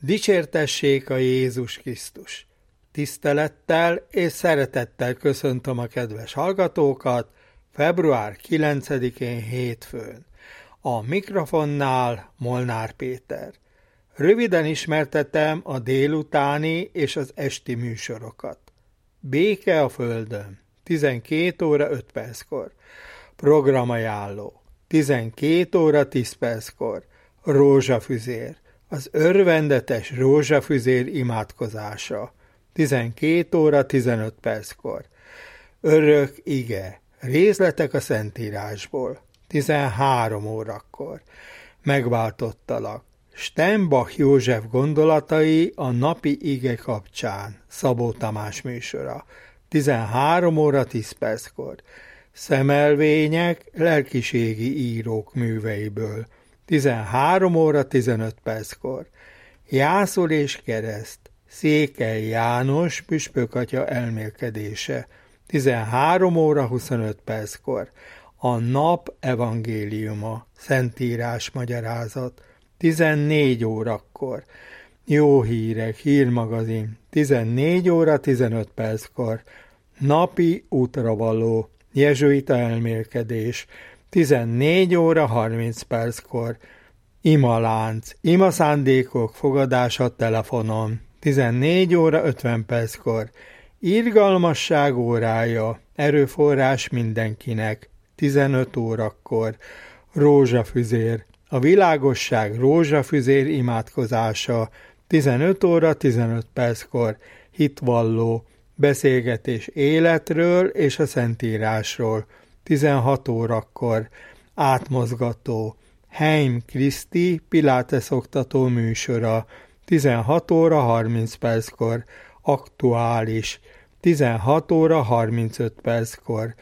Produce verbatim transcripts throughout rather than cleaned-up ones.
Dicsértessék a Jézus Krisztus! Tisztelettel és szeretettel köszöntöm a kedves hallgatókat február kilencedikén hétfőn. A mikrofonnál Molnár Péter. Röviden ismertetem a délutáni és az esti műsorokat. Béke a földön, tizenkét óra öt perckor. Programajánló, tizenkét óra tíz perckor. Rózsafüzér, az örvendetes rózsafüzér imádkozása, tizenkét óra tizenöt perckor. Örök ige, részletek a Szentírásból, tizenhárom órakor. Megváltottalak, Steinbach József gondolatai a napi ige kapcsán, Szabó Tamás műsora, tizenhárom óra tíz perckor. Szemelvények lelkiségi írók műveiből, tizenhárom óra tizenöt perckor. Jászol és kereszt, Székely János püspökatya elmélkedése, tizenhárom óra huszonöt perckor. A nap evangéliuma, Szentírás magyarázat, tizennégy órakor. Jó hírek, hírmagazin, tizennégy óra tizenöt perckor. Napi útravaló, jezsuita elmélkedés, tizennégy óra harminc perckor. Imalánc, imaszándékok fogadása telefonon, tizennégy óra ötven perckor. Irgalmasság órája, erőforrás mindenkinek, tizenöt órakor. Rózsafüzér, a világosság rózsafüzér imádkozása, tizenöt óra tizenöt perckor. Hitvalló, beszélgetés életről és a Szentírásról, tizenhat órakor. Átmozgató, Heim Kriszti Pilates oktató műsora, tizenhat óra harminc perckor. Aktuális, tizenhat óra harmincöt perckor.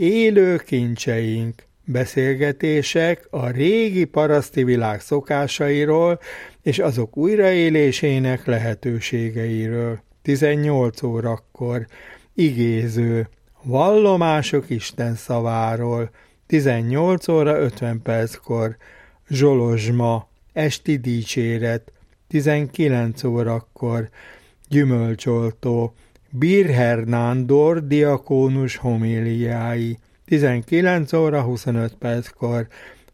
Élő kincseink, beszélgetések a régi paraszti világ szokásairól és azok újraélésének lehetőségeiről, tizennyolc órakor. Igéző, vallomások Isten szaváról, tizennyolc óra ötven perckor. Zsolozsma, esti dicséret, tizenkilenc órakor. Gyümölcsoltó, Birher Nándor diakónus homíliái, tizenkilenc óra huszonöt perckor.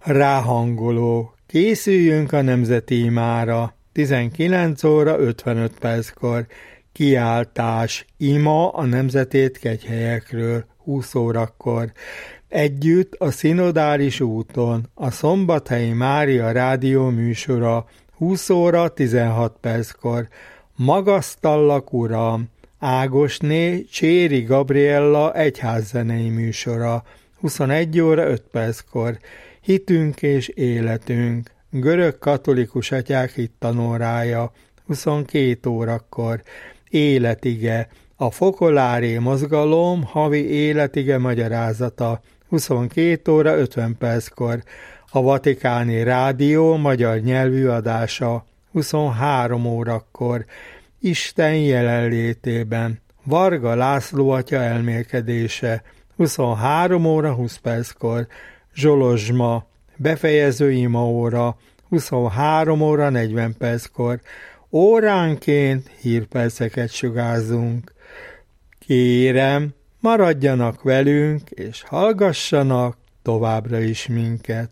Ráhangoló, készüljünk a nemzeti imára, tizenkilenc óra ötvenöt perckor. Kiáltás, ima a nemzetét kegyhelyekről, húsz órakor. Együtt a szinodális úton, a Szombathelyi Mária rádió műsora, húsz óra tizenhat perckor. Magasztallak, Uram, Ágosné Cséri Gabriella egyházzenei műsora, huszonegy óra öt perckor. Hitünk és életünk, görög katolikus atyák hittanórája, huszonkét órakor. Életige, a Fokoláré mozgalom havi életige magyarázata, huszonkét óra ötven perckor. A Vatikáni Rádió magyar nyelvű adása, huszonhárom órakor. Isten jelenlétében, Varga László atya elmélkedése, huszonhárom óra húsz perckor. Zsolozsma, befejező imaóra, huszonhárom óra negyven perckor. Óránként hírperceket sugárzunk. Kérem, maradjanak velünk, és hallgassanak továbbra is minket.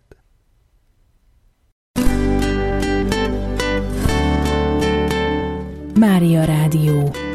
Mária Rádió.